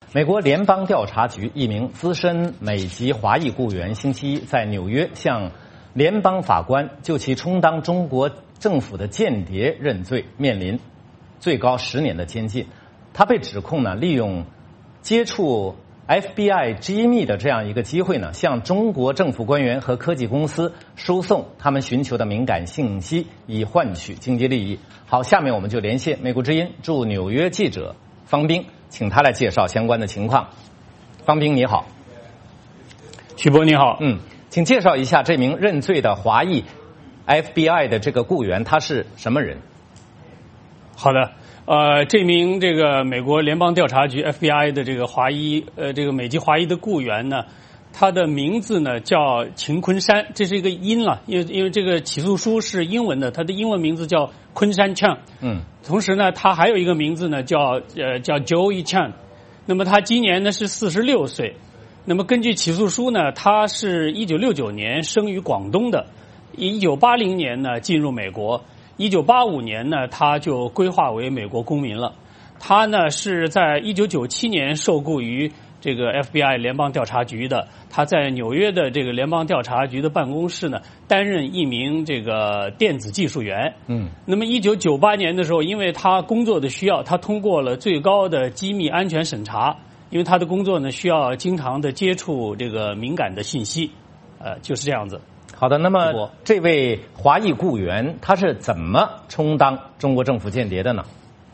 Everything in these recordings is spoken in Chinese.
美国联邦调查局一名资深美籍华裔雇员星期一在纽约向联邦法官就其充当中国政府的间谍认罪，面临最高10年的监禁。他被指控呢，利用接触 FBI 机密的这样一个机会呢，向中国政府官员和科技公司输送他们寻求的敏感信息，以换取经济利益。好，下面我们就连线美国之音驻纽约记者方斌，请他来介绍相关的情况。方斌你好。 许博你好。 请介绍一下这名认罪的华裔 FBI 的这个雇员，他是什么人？ 好的，这名这个美国联邦调查局 FBI 的这个这个美籍华裔的雇员呢，他的名字呢叫秦昆山，这是一个音了，因为这个起诉书是英文的，他的英文名字叫昆山 Chan。同时呢，他还有一个名字呢叫Joey Chan。那么他今年呢是46岁。那么根据起诉书呢，他是1969年生于广东的，1980年呢进入美国，1985年呢他就规划为美国公民了。他呢是在1997年受雇于这个 FBI 联邦调查局的，他在纽约的这个联邦调查局的办公室呢担任一名这个电子技术员。那么1998年的时候，因为他工作的需要，他通过了最高的机密安全审查，因为他的工作呢需要经常的接触这个敏感的信息，就是这样子。 好的，那么这位华裔雇员他是怎么充当中国政府间谍的呢？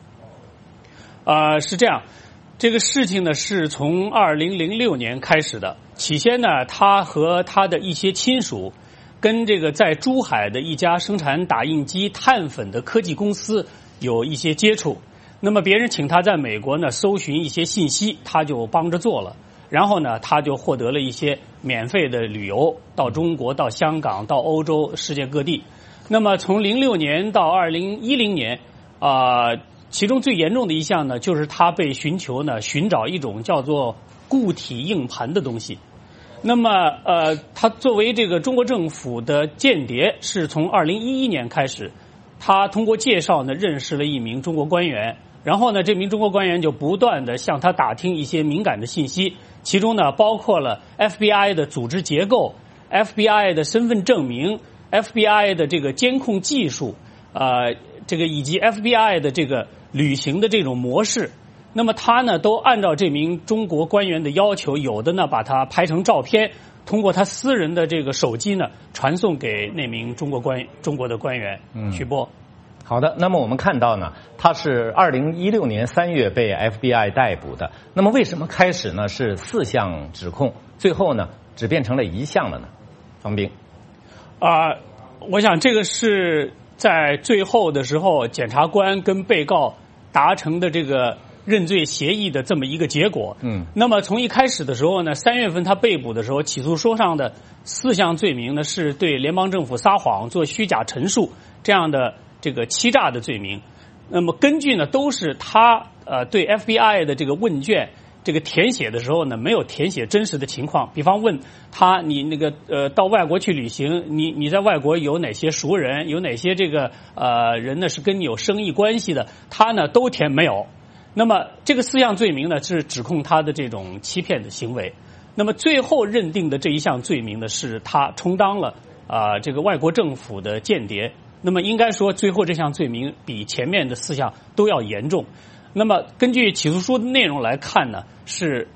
是这样，这个事情呢是从2006年开始的。起先呢，他和他的一些亲属跟这个在珠海的一家生产打印机碳粉的科技公司有一些接触。那么别人请他在美国呢搜寻一些信息，他就帮着做了。然后呢，他就获得了一些免费的旅游，到中国、到香港、到欧洲、世界各地。那么从06年到2010年，其中最严重的一项呢，就是他被寻求呢寻找一种叫做固体硬盘的东西。那么他作为这个中国政府的间谍，是从2011年开始，他通过介绍呢认识了一名中国官员。然后呢，这名中国官员就不断的向他打听一些敏感的信息，其中呢包括了 FBI 的组织结构、FBI 的身份证明、FBI 的这个监控技术，这个以及 FBI 的这个履行的这种模式。那么他呢都按照这名中国官员的要求，有的呢把它拍成照片，通过他私人的这个手机呢传送给那名中国的官员。徐波。 好的，那么我们看到呢，他是2016年3月被 FBI 逮捕的。那么为什么开始呢是4项指控，最后呢只变成了1项了呢？方斌。 我想这个是在最后的时候，检察官跟被告达成的这个认罪协议的这么一个结果。那么从一开始的时候呢，3月份他被捕的时候，起诉书上的4项罪名呢是对联邦政府撒谎、做虚假陈述这样的这个欺诈的罪名。那么根据呢都是他对 FBI 的这个问卷这个填写的时候呢没有填写真实的情况，比方问他你那个到外国去旅行，你在外国有哪些熟人，有哪些这个人呢是跟你有生意关系的，他呢都填没有。那么这个4项罪名呢是指控他的这种欺骗的行为。那么最后认定的这一项罪名呢是他充当了这个外国政府的间谍。那么应该说最后这项罪名比前面的4项都要严重。那么根据起诉书的内容来看呢，是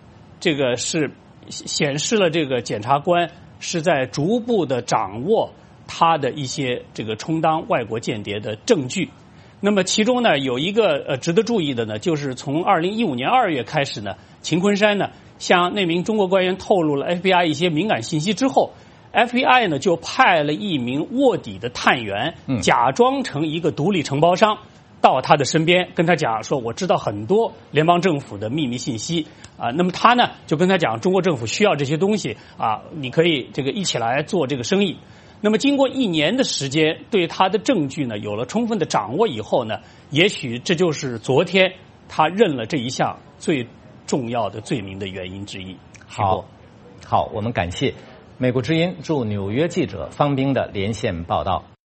显示了这个检察官是在逐步的掌握他的一些这个充当外国间谍的证据。那么其中呢有一个值得注意的呢，就是从2015年2月开始呢，秦昆山呢向那名中国官员透露了 FBI 一些敏感信息之后，FBI 呢就派了一名卧底的探员，假装成一个独立承包商，到他的身边跟他讲说，我知道很多联邦政府的秘密信息那么他呢就跟他讲，中国政府需要这些东西你可以这个一起来做这个生意。那么经过1年的时间，对他的证据呢有了充分的掌握以后呢，也许这就是昨天他认了这一项最重要的罪名的原因之一。 好，我们感谢美国之音驻纽约记者方斌的连线报道。